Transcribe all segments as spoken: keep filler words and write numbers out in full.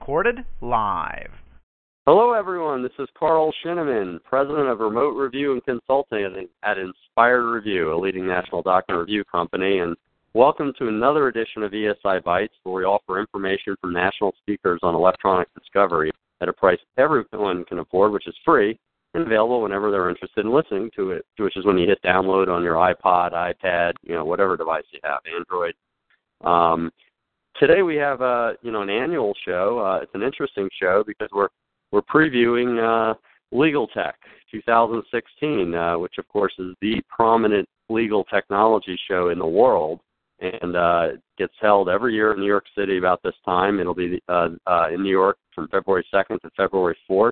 recorded live. Hello, everyone. This is Carl Shinneman, President of Remote Review and Consulting at Inspired Review, a leading national document review company, and welcome to another edition of E S I Bytes, where we offer information from national speakers on electronic discovery at a price everyone can afford, which is free and available whenever they're interested in listening to it, which is when you hit download on your iPod, iPad, you know, whatever device you have, Android. Um, today we have a, you know, an annual show. Uh, it's an interesting show because we're we're previewing uh, Legal Tech twenty sixteen, uh, which of course is the prominent legal technology show in the world, and uh, it gets held every year in New York City about this time. It'll be uh, uh, in New York from February second to February fourth.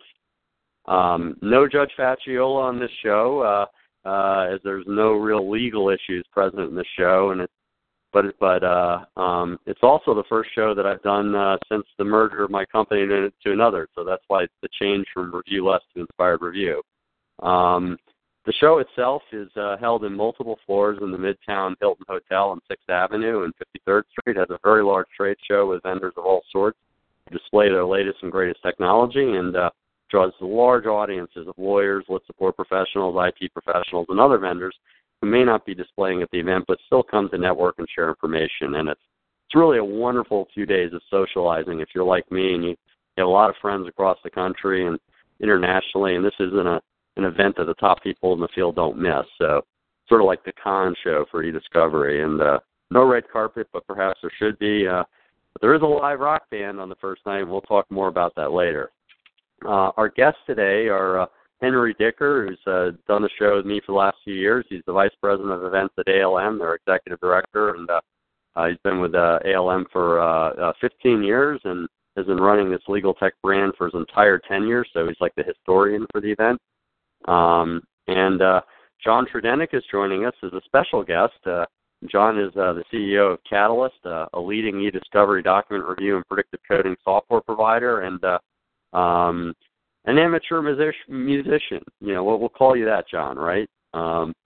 Um, no Judge Facciola on this show, uh, uh, as there's no real legal issues present in the show, and it's but but uh, um, it's also the first show that I've done uh, since the merger of my company to, to another. So that's why it's the change from Review Less to Inspired Review. Um, the show itself is uh, held in multiple floors in the Midtown Hilton Hotel on sixth Avenue and fifty-third Street. It has a very large trade show with vendors of all sorts to display their latest and greatest technology, and uh, draws large audiences of lawyers, lit support professionals, I T professionals, and other vendors who may not be displaying at the event but still come to network and share information. And it's it's really a wonderful few days of socializing if you're like me and you, you have a lot of friends across the country and internationally, and this isn't a, an event that the top people in the field don't miss. So sort of like the con show for eDiscovery. And uh, no red carpet, but perhaps there should be. Uh, but there is a live rock band on the first night, and we'll talk more about that later. Uh, our guests today are uh, Henry Dicker, who's uh, done the show with me for the last few years. He's the Vice President of Events at A L M, their Executive Director, and uh, uh, he's been with uh, A L M for uh, uh, fifteen years and has been running this legal tech brand for his entire tenure, so he's like the historian for the event. Um, and uh, John Tredenick is joining us as a special guest. Uh, John is uh, the C E O of Catalyst, uh, a leading e-discovery document review and predictive coding software provider, and uh, um, an amateur music- musician. You know, we'll, we'll call you that, John, right? Um,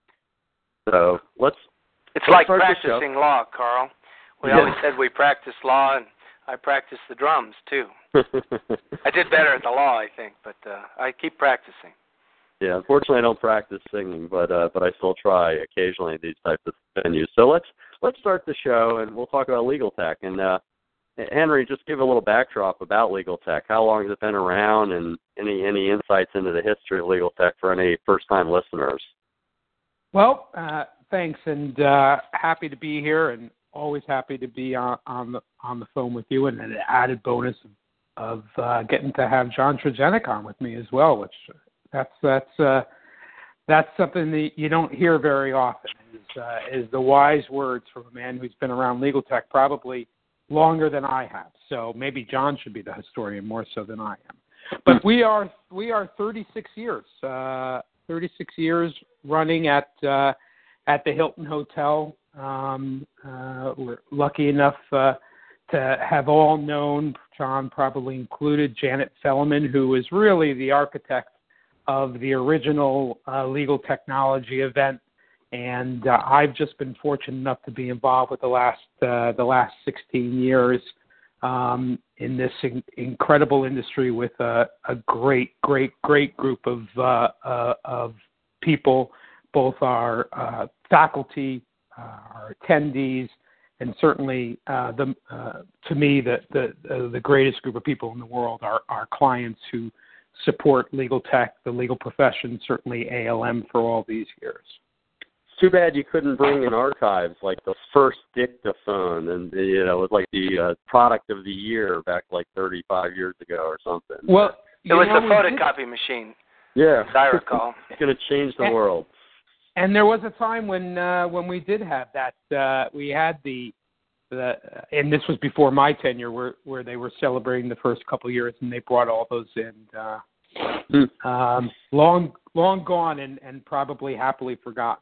so let's. It's let's like start practicing law, Carl. We yeah. always said we practice law, and I practice the drums, too. I did better at the law, I think, but uh, I keep practicing. Yeah, unfortunately, I don't practice singing, but uh, but I still try occasionally at these types of venues. So let's let's start the show, and we'll talk about legal tech. And uh, Henry, just give a little backdrop about legal tech. How long has it been around, and any any insights into the history of legal tech for any first-time listeners? Well, uh, thanks, and uh, happy to be here, and always happy to be on, on the on the phone with you, and an added bonus of, of uh, getting to have John Tredenick on with me as well, which that's that's uh, that's something that you don't hear very often. Is uh, is the wise words from a man who's been around legal tech probably longer than I have. So maybe John should be the historian more so than I am. But we are we are thirty-six years, uh, thirty-six years running at uh, at the Hilton Hotel. Um, uh, we're lucky enough uh, to have all known, John probably included, Janet Felleman, who was really the architect of the original uh, legal technology event. And uh, I've just been fortunate enough to be involved with the last uh, the last sixteen years um, in this in- incredible industry with a, a great, great, great group of uh, uh, of people, both our uh, faculty, uh, our attendees, and certainly uh, the uh, to me the the, uh, the greatest group of people in the world are our clients who support legal tech, the legal profession, certainly A L M for all these years. Too bad you couldn't bring in archives like the first dictaphone, and you know, it was like the uh, product of the year back like thirty-five years ago or something. Well, it was know, the photocopy did... machine. Yeah, as I recall. It's going to change the and, world. And there was a time when uh, when we did have that. Uh, we had the, the, and this was before my tenure, where where they were celebrating the first couple of years, and they brought all those in. Uh, hmm. um, long long gone, and, and probably happily forgotten.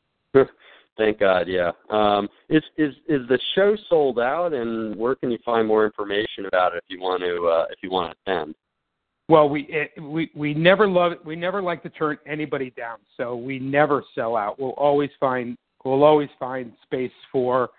Thank God, yeah. Um, is is is the show sold out, and where can you find more information about it if you want to uh, if you want to attend? Well, we it, we we never love we never like to turn anybody down, so we never sell out. We'll always find we'll always find space for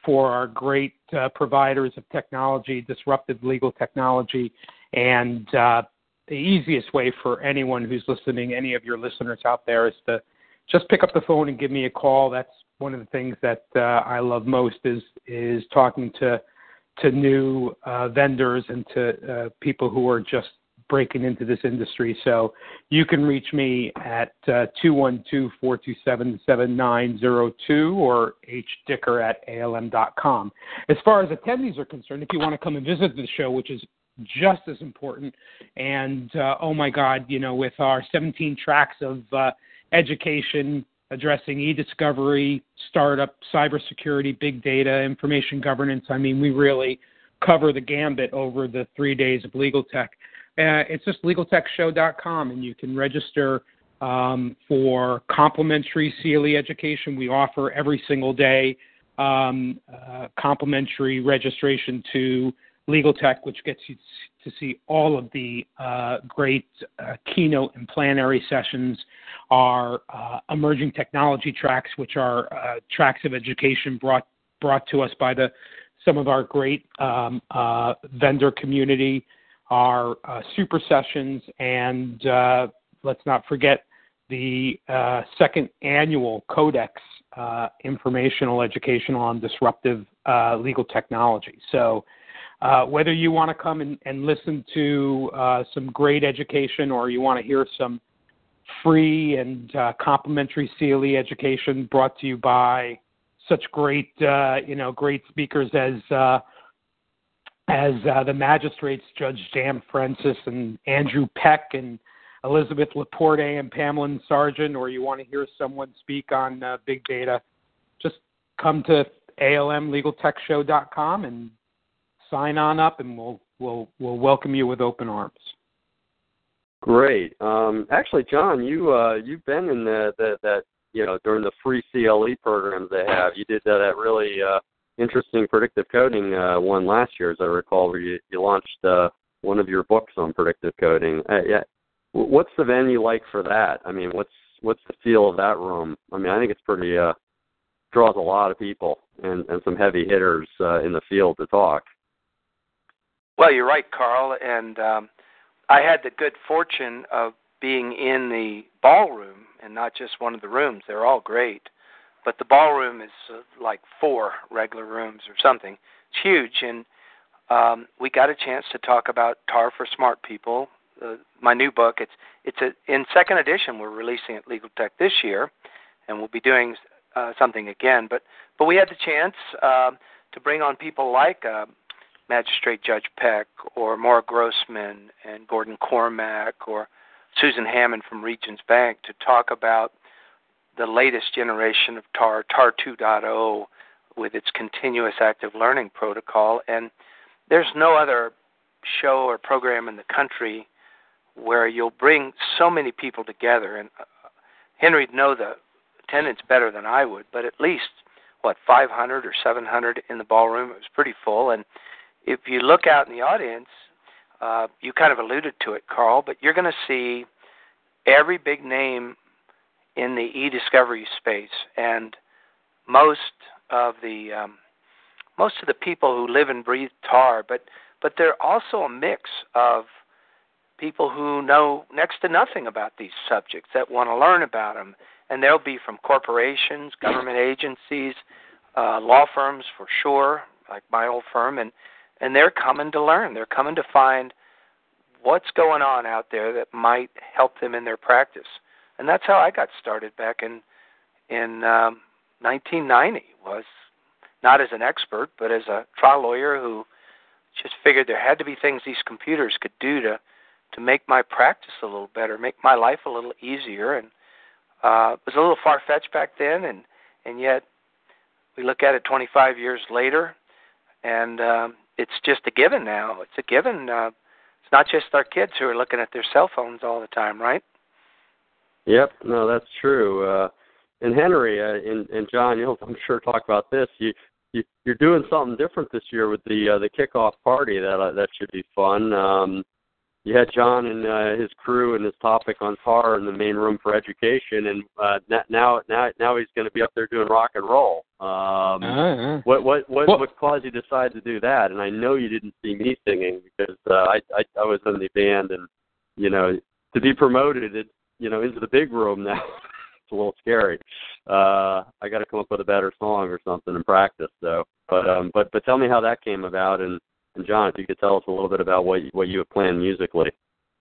for our great uh, providers of technology, disruptive legal technology, and uh, the easiest way for anyone who's listening, any of your listeners out there, is to just pick up the phone and give me a call. That's one of the things that uh, I love most is is talking to to new uh, vendors and to uh, people who are just breaking into this industry. So you can reach me at uh, two one two, four two seven, seven nine zero two or hdicker at A L M dot com. As far as attendees are concerned, if you want to come and visit the show, which is just as important, and uh, oh my God, you know, with our seventeen tracks of uh, education addressing e-discovery, startup, cybersecurity, big data, information governance, I mean, we really cover the gambit over the three days of Legal Tech. Uh, it's just legal tech show dot com, and you can register um, for complimentary C L E education. We offer every single day um, uh, complimentary registration to Legal Tech, which gets you to see all of the uh, great uh, keynote and plenary sessions, our uh, emerging technology tracks, which are uh, tracks of education brought brought to us by the some of our great um, uh, vendor community, our uh, super sessions, and uh, let's not forget the uh, second annual Codex uh, informational education on disruptive uh, legal technology. So uh, whether you want to come and, and listen to uh, some great education, or you want to hear some free and uh, complimentary C L E education brought to you by such great, uh, you know, great speakers as uh, as uh, the magistrates, Judge Dan Francis and Andrew Peck and Elizabeth Laporte and Pamela Sargent, or you want to hear someone speak on uh, big data, just come to A L M legal tech show dot com and sign on up, and we'll we'll we'll welcome you with open arms. Great. Um, actually, John, you uh, you've been in the, the that you know during the free C L E programs they have. You did uh, that really uh, interesting predictive coding uh, one last year, as I recall, where you, you launched uh, one of your books on predictive coding. Uh, yeah, what's the venue like for that? I mean, what's what's the feel of that room? I mean, I think it's pretty uh, draws a lot of people and, and some heavy hitters uh, in the field to talk. Well, you're right, Carl, and um, I had the good fortune of being in the ballroom and not just one of the rooms. They're all great. But the ballroom is uh, like four regular rooms or something. It's huge, and um, we got a chance to talk about T A R for Smart People, uh, my new book. It's it's a, in second edition. We're releasing at Legal Tech this year, and we'll be doing uh, something again. But but we had the chance uh, to bring on people like uh, Magistrate Judge Peck or Maura Grossman and Gordon Cormack or Susan Hammond from Regions Bank to talk about the latest generation of T A R, T A R two point oh, with its continuous active learning protocol. And there's no other show or program in the country where you'll bring so many people together. And uh, Henry'd know the attendance better than I would, but at least, what, five hundred or seven hundred in the ballroom. It was pretty full. And if you look out in the audience, uh, you kind of alluded to it, Carl, but you're going to see every big name in the e-discovery space, and most of the um, most of the people who live and breathe T A R, but but they're also a mix of people who know next to nothing about these subjects that want to learn about them, and they'll be from corporations, government agencies, uh, law firms for sure, like my old firm, and and they're coming to learn. They're coming to find what's going on out there that might help them in their practice. And that's how I got started back in in um, nineteen ninety, was not as an expert, but as a trial lawyer who just figured there had to be things these computers could do to, to make my practice a little better, make my life a little easier. And uh, it was a little far-fetched back then, and, and yet we look at it twenty-five years later, and um, it's just a given now. It's a given. Uh, it's not just our kids who are looking at their cell phones all the time, right? Yep, no, that's true. Uh, and Henry uh, and, and John, you'll I'm sure talk about this. You, you you're doing something different this year with the uh, the kickoff party. That uh, that should be fun. Um, you had John and uh, his crew and his topic on Tar in the main room for education, and uh, now now now he's going to be up there doing rock and roll. Um, uh-huh. What what what well, what caused you to decide to do that? And I know you didn't see me singing because uh, I, I I was in the band, and you know, to be promoted, it, you know, into the big room now, it's a little scary. Uh, I got to come up with a better song or something and practice. So, but um, but but tell me how that came about, and. And John, if you could tell us a little bit about what you, what you have planned musically.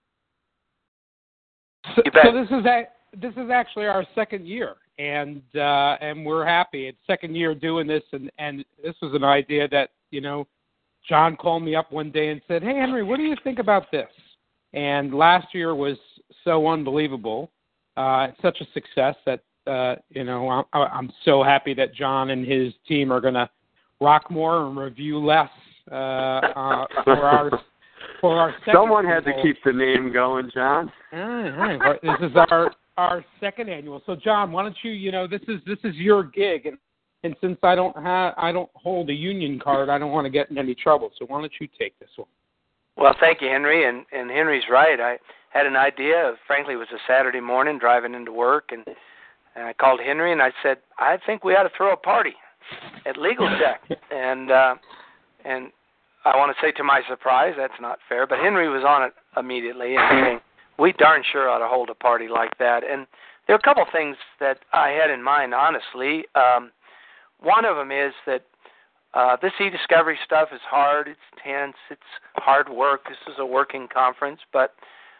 So, so this is a, this is actually our second year, and uh, and we're happy. It's second year doing this, and, and this was an idea that, you know, John called me up one day and said, "Hey Henry, what do you think about this?" And last year was so unbelievable, uh, such a success that uh, you know I'm, I'm so happy that John and his team are going to rock more and review less. Uh, uh, for our for our second someone had annual. to keep the name going, John. Uh, this is our our second annual. So, John, why don't you? You know, this is this is your gig, and, and since I don't have I don't hold a union card, I don't want to get in any trouble. So, why don't you take this one? Well, thank you, Henry, and and Henry's right. I had an idea. Frankly, it was a Saturday morning driving into work, and, and I called Henry and I said, I think we ought to throw a party at Legal Tech, and uh, and. I want to say to my surprise, that's not fair, but Henry was on it immediately and saying, we darn sure ought to hold a party like that. And there are a couple things that I had in mind, honestly. Um, one of them is that uh, this e-discovery stuff is hard, it's tense, it's hard work. This is a working conference, but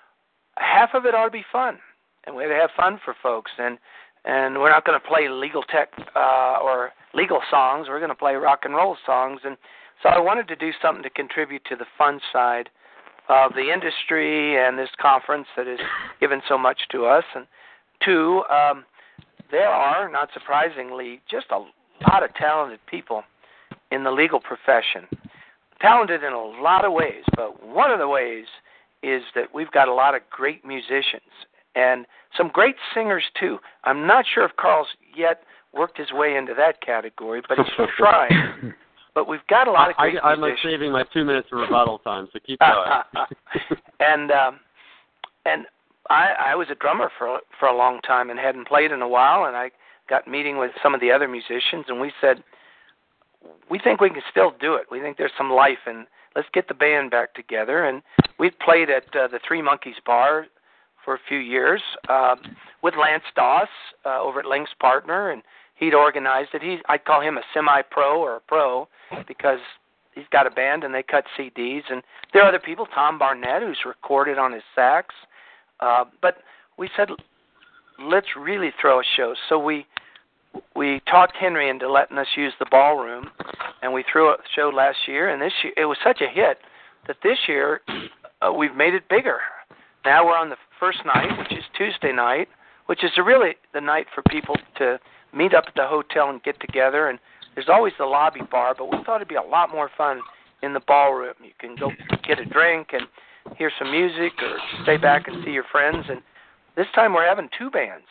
half of it ought to be fun, and we ought to have fun for folks. And, and we're not going to play legal tech uh, or legal songs. We're going to play rock and roll songs. And so I wanted to do something to contribute to the fun side of the industry and this conference that has given so much to us. And two, um, there are, not surprisingly, just a lot of talented people in the legal profession. Talented in a lot of ways, but one of the ways is that we've got a lot of great musicians and some great singers, too. I'm not sure if Carl's yet worked his way into that category, but he's trying. But we've got a lot of great I, I'm musicians. I'm saving my two minutes of rebuttal time, so keep going. and um, and I, I was a drummer for for a long time and hadn't played in a while, and I got meeting with some of the other musicians, and we said, we think we can still do it. We think there's some life, and let's get the band back together. And we played at uh, the Three Monkeys Bar for a few years uh, with Lance Doss uh, over at Link's Partner, and he'd organized it. He, I'd call him a semi-pro or a pro because he's got a band and they cut C Ds. And there are other people, Tom Barnett, who's recorded on his sax. Uh, but we said, let's really throw a show. So we we talked Henry into letting us use the ballroom, and we threw a show last year. And this year, it was such a hit that this year uh, we've made it bigger. Now we're on the first night, which is Tuesday night, which is really the night for people to meet up at the hotel and get together. And there's always the lobby bar, but we thought it'd be a lot more fun in the ballroom. You can go get a drink and hear some music or stay back and see your friends. And this time we're having two bands.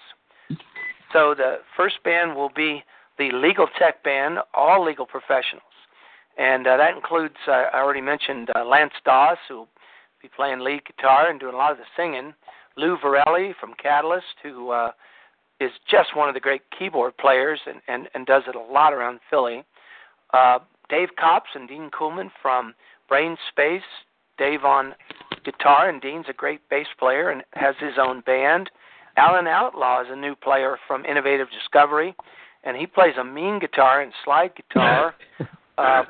So the first band will be the Legal Tech Band, all legal professionals. And uh, that includes, uh, I already mentioned, uh, Lance Doss, who will be playing lead guitar and doing a lot of the singing. Lou Varelli from Catalyst, who uh, is just one of the great keyboard players and, and, and does it a lot around Philly. Uh, Dave Copps and Dean Kuhlman from Brain Space. Dave on guitar, and Dean's a great bass player and has his own band. Alan Outlaw is a new player from Innovative Discovery, and he plays a mean guitar and slide guitar. uh,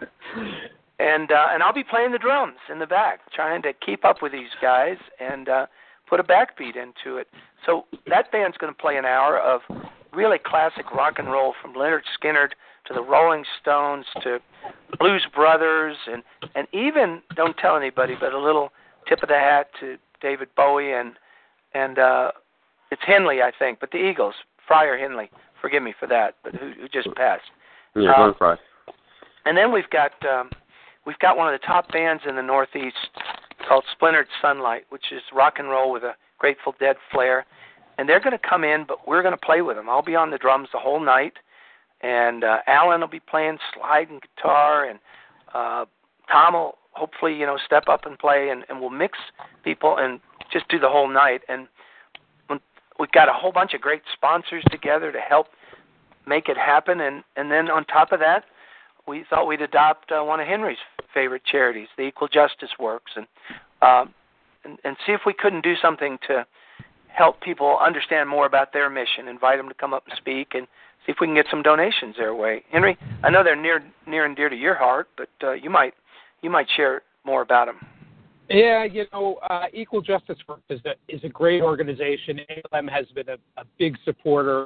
and uh, and I'll be playing the drums in the back, trying to keep up with these guys and uh, put a backbeat into it. So that band's going to play an hour of really classic rock and roll, from Lynyrd Skynyrd to the Rolling Stones to Blues Brothers, and, and even, don't tell anybody, but a little tip of the hat to David Bowie and and uh, it's Henley, I think, but the Eagles, Friar Henley, forgive me for that, but who, who just passed. Yeah, um, Fry. And then we've got um, we've got one of the top bands in the Northeast called Splintered Sunlight, which is rock and roll with a Grateful Dead flair. And they're going to come in, but we're going to play with them. I'll be on the drums the whole night, and uh, Alan will be playing slide and guitar, and uh, Tom will hopefully, you know, step up and play, and, and we'll mix people and just do the whole night. And when, we've got a whole bunch of great sponsors together to help make it happen. And, and then on top of that, we thought we'd adopt uh, one of Henry's favorite charities, the Equal Justice Works, and, um, and and see if we couldn't do something to help people understand more about their mission, invite them to come up and speak, and see if we can get some donations their way. Henry, I know they're near near and dear to your heart, but uh, you might you might share more about them. Yeah, you know, uh, Equal Justice Works is a, is a great organization. A L M has been a, a big supporter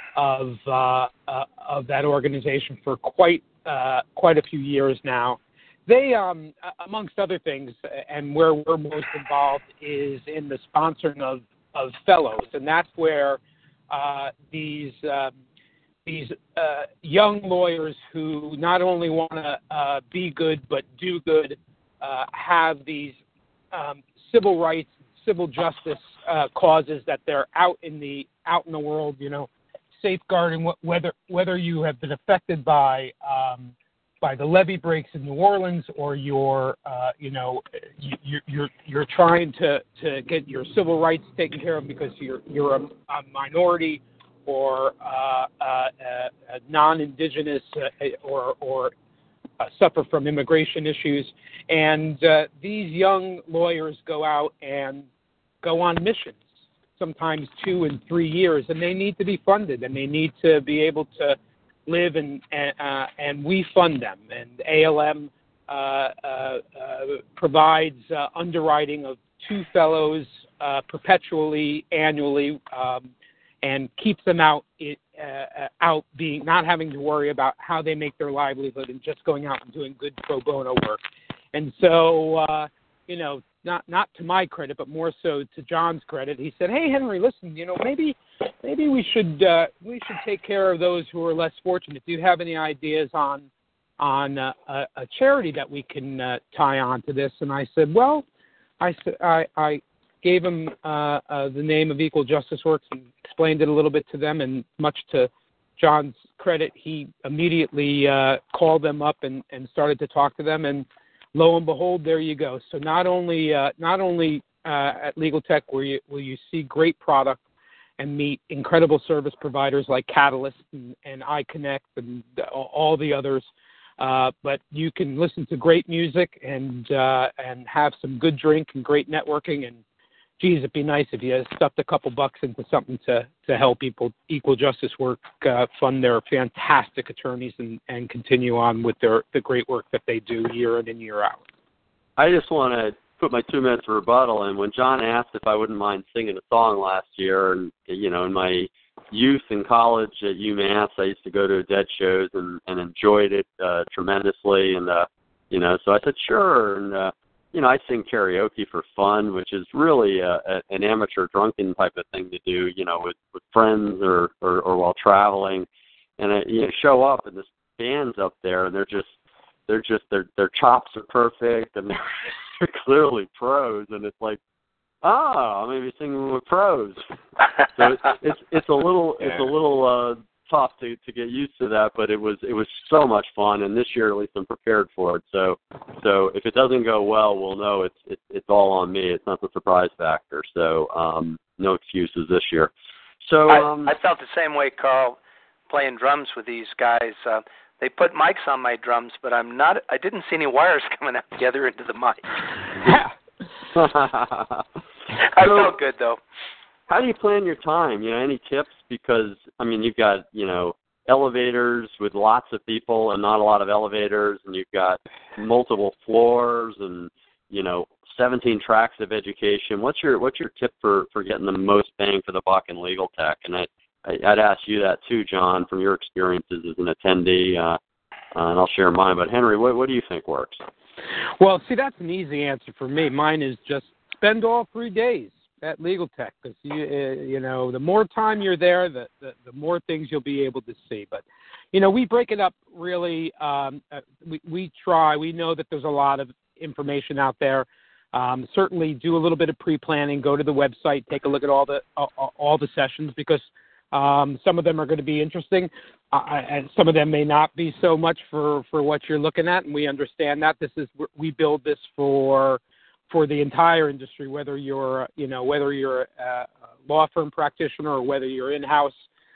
of uh, uh, of that organization for quite uh, quite a few years now. They, um, amongst other things, and where we're most involved is in the sponsoring of, of fellows, and that's where uh, these um, these uh, young lawyers who not only want to uh, be good but do good uh, have these um, civil rights, civil justice uh, causes that they're out in the out in the world, you know, safeguarding whether whether you have been affected by um, by the levee breaks in New Orleans, or you're, uh, you know, you, you're you're trying to, to get your civil rights taken care of because you're you're a, a minority, or uh, uh, uh, non-indigenous, uh, or or uh, suffer from immigration issues, and uh, these young lawyers go out and go on missions, sometimes two and three years, and they need to be funded, and they need to be able to live, and uh, and we fund them. And A L M uh, uh, uh, provides uh, underwriting of two fellows uh, perpetually, annually, um, and keeps them out uh, out being not having to worry about how they make their livelihood and just going out and doing good pro bono work. And so, uh, you know, not not to my credit, but more so to John's credit, he said, "Hey, Henry, listen, you know, maybe maybe we should uh, we should take care of those who are less fortunate. Do you have any ideas on on uh, a, a charity that we can uh, tie on to this?" And I said, "Well, I I, I gave him uh, uh, the name of Equal Justice Works and explained it a little bit to them. And much to John's credit, he immediately uh, called them up and, and started to talk to them. And lo and behold, there you go. So not only uh, not only uh, at Legal Tech will you will you see great product and meet incredible service providers like Catalyst and, and iConnect and all the others, uh, but you can listen to great music and uh, and have some good drink and great networking. And geez, it'd be nice if you stuffed a couple bucks into something to, to help Equal, Equal Justice Work uh, fund their fantastic attorneys and, and continue on with their the great work that they do year in and year out." I just want to put my two minutes of rebuttal in. When John asked if I wouldn't mind singing a song last year, and, you know, in my youth in college at UMass, I used to go to Dead shows and, and enjoyed it uh, tremendously. And, uh, you know, so I said, sure. And, uh, you know, I sing karaoke for fun, which is really a, a, an amateur drunken type of thing to do, you know, with, with friends or, or, or while traveling. And I, you know, show up and this band's up there, and they're just, they're just, their their chops are perfect, and they're, they're clearly pros. And it's like, oh, I'm maybe singing with pros. So it's it's, it's a little, yeah. it's a little uh, tough to, to get used to that, but it was it was so much fun, and this year at least I'm prepared for it. So so if it doesn't go well, we'll know it's it's, it's all on me. It's not the surprise factor. So um, no excuses this year. So um, I, I felt the same way, Carl, playing drums with these guys. Uh, they put mics on my drums, but I'm not. I didn't see any wires coming out together into the mic. I felt good though. How do you plan your time? You know, any tips? Because, I mean, you've got, you know, elevators with lots of people and not a lot of elevators, and you've got multiple floors and, you know, seventeen tracks of education. What's your what's your tip for, for getting the most bang for the buck in legal tech? And I, I, I'd ask you that too, John, from your experiences as an attendee, uh, uh, and I'll share mine. But, Henry, what, what do you think works? Well, see, that's an easy answer for me. Mine is just spend all three days at Legal Tech, because you uh, you know, the more time you're there, the, the the more things you'll be able to see. But you know, we break it up really. Um, uh, we we try. We know that there's a lot of information out there. Um, certainly, do a little bit of pre-planning. Go to the website, take a look at all the uh, all the sessions, because Um, some of them are going to be interesting, uh, and some of them may not be so much for, for what you're looking at, and we understand that. This is we build this for for the entire industry, whether you're you know whether you're a law firm practitioner or whether you're in-house.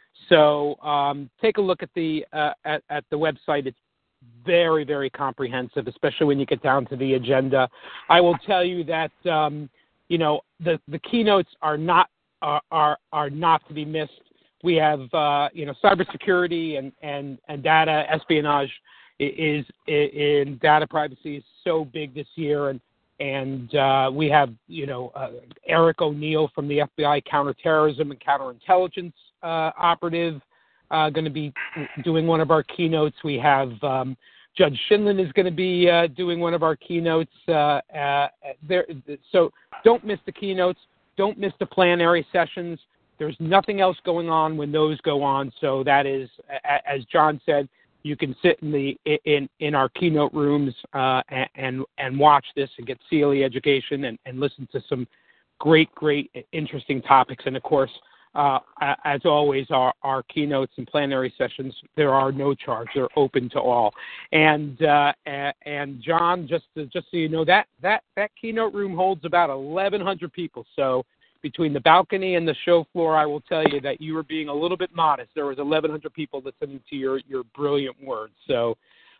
So um, take a look at the uh, at, at the website. It's very, very comprehensive, especially when you get down to the agenda. I will tell you that um, you know the, the keynotes are not are, are are not to be missed. We have uh, you know cybersecurity and, and, and data espionage is, is in data privacy is so big this year, and and uh, we have you know uh, Eric O'Neill from the F B I counterterrorism and counterintelligence uh, operative. Uh, going to be doing one of our keynotes. We have um, Judge Shinlin is going to be uh, doing one of our keynotes. Uh, uh, there, so don't miss the keynotes. Don't miss the plenary sessions. There's nothing else going on when those go on. So that is, as John said, you can sit in the in in our keynote rooms uh, and and watch this and get C L E education and, and listen to some great, great, interesting topics. And of course, Uh, as always, our, our keynotes and plenary sessions, there are no charge. They're open to all. And uh, and John, just to, just so you know, that, that, that keynote room holds about eleven hundred people. So between the balcony and the show floor, I will tell you that you were being a little bit modest. There was eleven hundred people listening to your, your brilliant words. So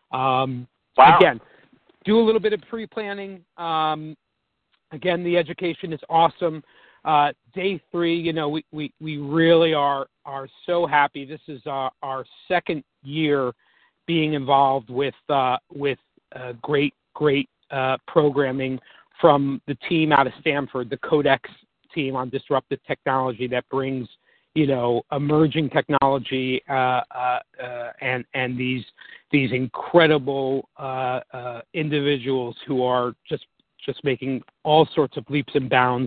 um, wow. Again, do a little bit of pre-planning. Um, again, the education is awesome. Uh, day three, you know, we, we, we really are are so happy. This is our, our second year being involved with uh, with uh, great great uh, programming from the team out of Stanford, the Codex team on disruptive technology that brings you know emerging technology uh, uh, uh, and and these these incredible uh, uh, individuals who are just. just making all sorts of leaps and bounds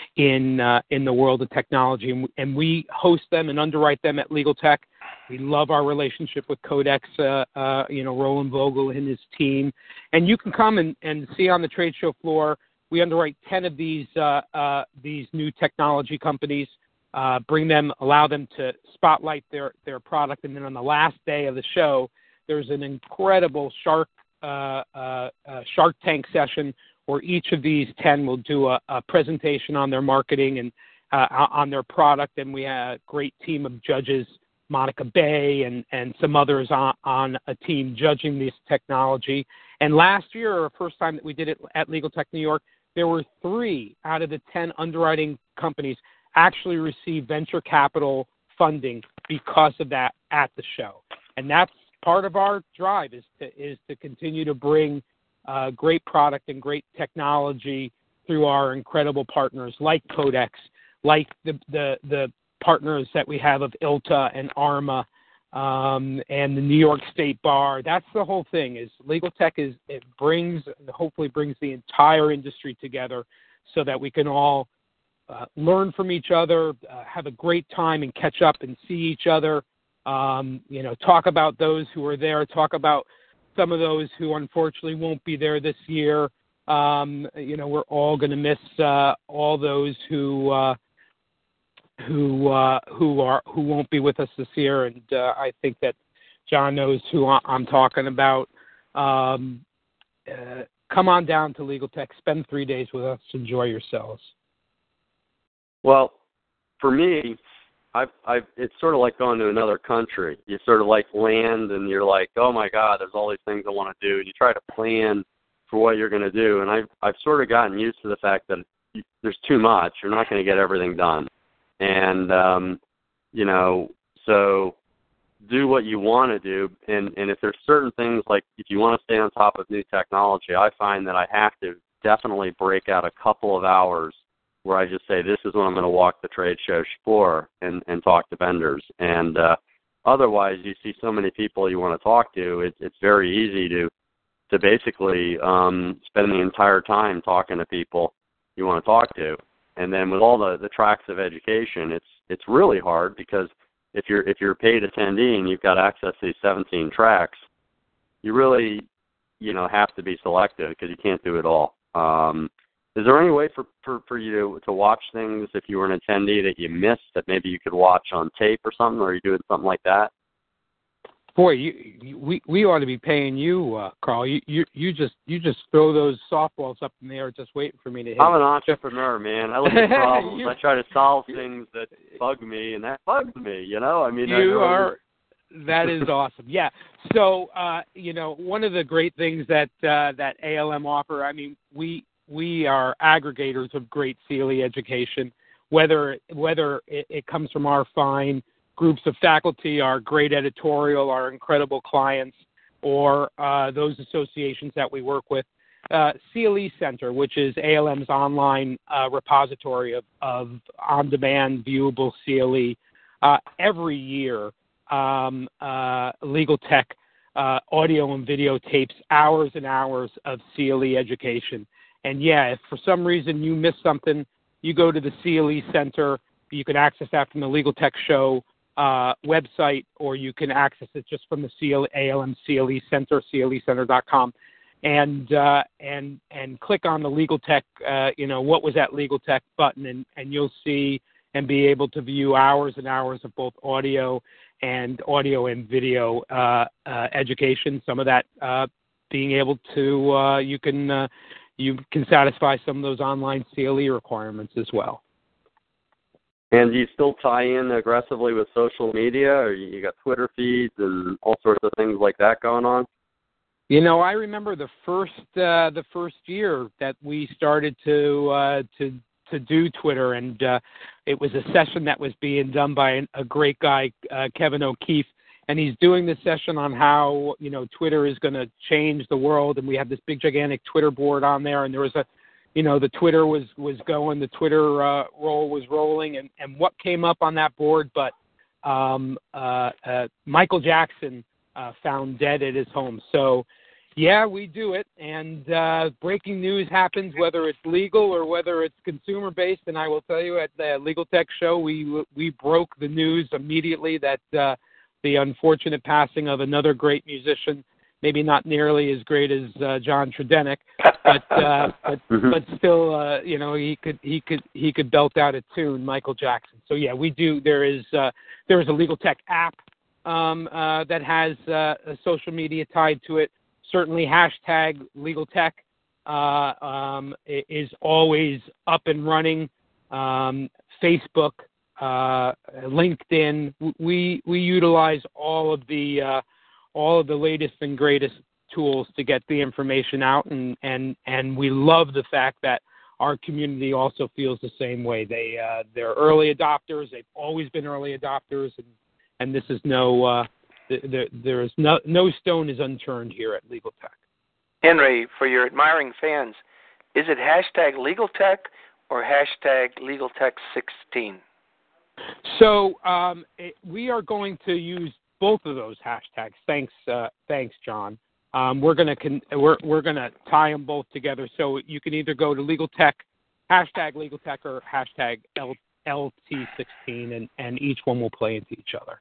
in uh, in the world of technology. And, and we host them and underwrite them at Legal Tech. We love our relationship with Codex, uh, uh, you know, Roland Vogel and his team. And you can come and, and see on the trade show floor, we underwrite ten of these uh, uh, these new technology companies, uh, bring them, allow them to spotlight their, their product. And then on the last day of the show, there's an incredible Shark, uh, uh, uh, Shark Tank session where each of these ten will do a, a presentation on their marketing and uh, on their product. And we have a great team of judges, Monica Bay and, and some others on, on a team judging this technology. And last year, or first time that we did it at Legal Tech New York, there were three out of the ten underwriting companies actually received venture capital funding because of that at the show. And that's part of our drive is to, is to continue to bring Uh, great product and great technology through our incredible partners like Codex, like the the, the partners that we have of I L T A and ARMA um, and the New York State Bar. That's the whole thing. Is Legal Tech is it brings hopefully brings the entire industry together so that we can all uh, learn from each other, uh, have a great time, and catch up and see each other. Um, you know, talk about those who are there. Talk about some of those who unfortunately won't be there this year. Um, you know, we're all going to miss uh, all those who uh, who uh, who are who won't be with us this year. And uh, I think that John knows who I'm talking about. Um, uh, come on down to Legal Tech. Spend three days with us. Enjoy yourselves. Well, for me, I've, I've, it's sort of like going to another country. You sort of like land and you're like, oh my God, there's all these things I want to do. And you try to plan for what you're going to do. And I've, I've sort of gotten used to the fact that you, there's too much. You're not going to get everything done. And, um, you know, so do what you want to do. And, and if there's certain things, like if you want to stay on top of new technology, I find that I have to definitely break out a couple of hours where I just say, this is when I'm going to walk the trade show floor and, and talk to vendors. And uh, otherwise, you see so many people you want to talk to, it, it's very easy to to basically um, spend the entire time talking to people you want to talk to. And then with all the, the tracks of education, it's it's really hard because if you're if you're a paid attendee and you've got access to these seventeen tracks, you really, you know, have to be selective because you can't do it all. Um, is there any way for, for, for you to, to watch things if you were an attendee that you missed that maybe you could watch on tape or something, or are you doing something like that? Boy, you, you, we we ought to be paying you, uh, Carl. You, you you just you just throw those softballs up in the air, just waiting for me to hit. I'm an entrepreneur, man. I look at problems. I try to solve things that bug me, and that bugs me. You know, I mean, you I know are. That is awesome. Yeah. So, uh, you know, one of the great things that uh, that A L M offer. I mean, we we are aggregators of great C L E education. Whether whether it, it comes from our fine groups of faculty, our great editorial, our incredible clients, or uh, those associations that we work with. Uh, C L E Center, which is A L M's online uh, repository of, of on-demand viewable C L E. Uh, every year, um, uh, Legal Tech uh, audio and video tapes hours and hours of C L E education. And yeah, if for some reason you miss something, you go to the C L E Center. You can access that from the Legal Tech Show uh, website, or you can access it just from the C L E, A L M C L E Center, C L E center dot com, and uh, and and click on the Legal Tech, uh, you know, what was that Legal Tech button, and, and you'll see and be able to view hours and hours of both audio and audio and video uh, uh, education. Some of that uh, being able to, uh, you can uh, you can satisfy some of those online C L E requirements as well. And do you still tie in aggressively with social media, or you got Twitter feeds and all sorts of things like that going on? You know, I remember the first uh, the first year that we started to uh, to to do Twitter, and uh, it was a session that was being done by a great guy, uh, Kevin O'Keefe, and he's doing this session on how, you know, Twitter is going to change the world, and we have this big gigantic Twitter board on there, and there was a, you know, the Twitter was, was going, the Twitter uh, roll was rolling, and, and what came up on that board, but um, uh, uh, Michael Jackson uh, found dead at his home. So, yeah, we do it, and uh, breaking news happens, whether it's legal or whether it's consumer-based, and I will tell you at the Legal Tech Show, we we broke the news immediately that uh, the unfortunate passing of another great musician, maybe not nearly as great as uh, John Tredenick, but uh, but, mm-hmm. but still, uh, you know, he could he could he could belt out a tune, Michael Jackson. So yeah, we do. There is uh, there is a Legal Tech app um, uh, that has uh, a social media tied to it. Certainly, hashtag Legal Tech uh, um, is always up and running. Um, Facebook, uh, LinkedIn, we we utilize all of the uh, all of the latest and greatest tools to get the information out, and and and we love the fact that our community also feels the same way. They uh, they're early adopters. They've always been early adopters, and and this is no. Uh, There, there is no no stone is unturned here at Legal Tech. Henry, for your admiring fans, is it hashtag Legal Tech or hashtag Legal Tech sixteen? So um, it, we are going to use both of those hashtags. Thanks, uh, thanks, John. Um, we're gonna con- we're we're gonna tie them both together. So you can either go to Legal Tech, hashtag Legal Tech, or hashtag L T sixteen, and, and each one will play into each other.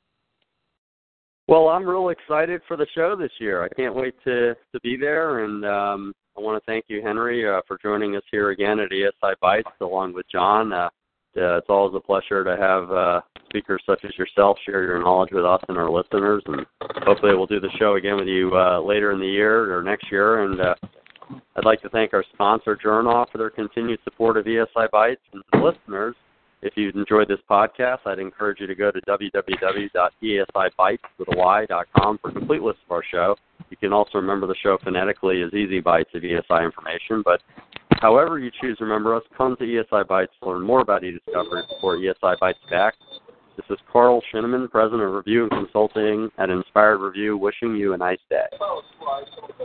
Well, I'm real excited for the show this year. I can't wait to, to be there, and um, I want to thank you, Henry, uh, for joining us here again at E S I Bites, along with John. Uh, uh, it's always a pleasure to have uh, speakers such as yourself share your knowledge with us and our listeners, and hopefully we'll do the show again with you uh, later in the year or next year. And uh, I'd like to thank our sponsor, Journoff, for their continued support of E S I Bites, and the listeners. If you've enjoyed this podcast, I'd encourage you to go to w w w dot e s i bites with a y dot com for a complete list of our show. You can also remember the show phonetically as Easy Bites of E S I information. But however you choose to remember us, come to E S I Bites to learn more about e-discovery before E S I Bites back. This is Carl Shinneman, President of Review and Consulting at Inspired Review, wishing you a nice day.